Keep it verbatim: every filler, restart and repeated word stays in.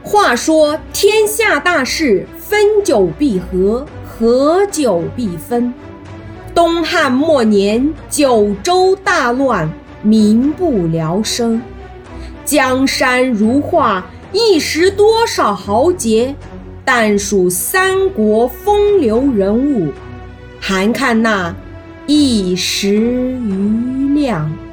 话说天下大事，分久必合，合久必分。东汉末年，九州大乱，民不聊生，江山如画，一时多少豪杰，但属三国风流人物，还看那一时余亮。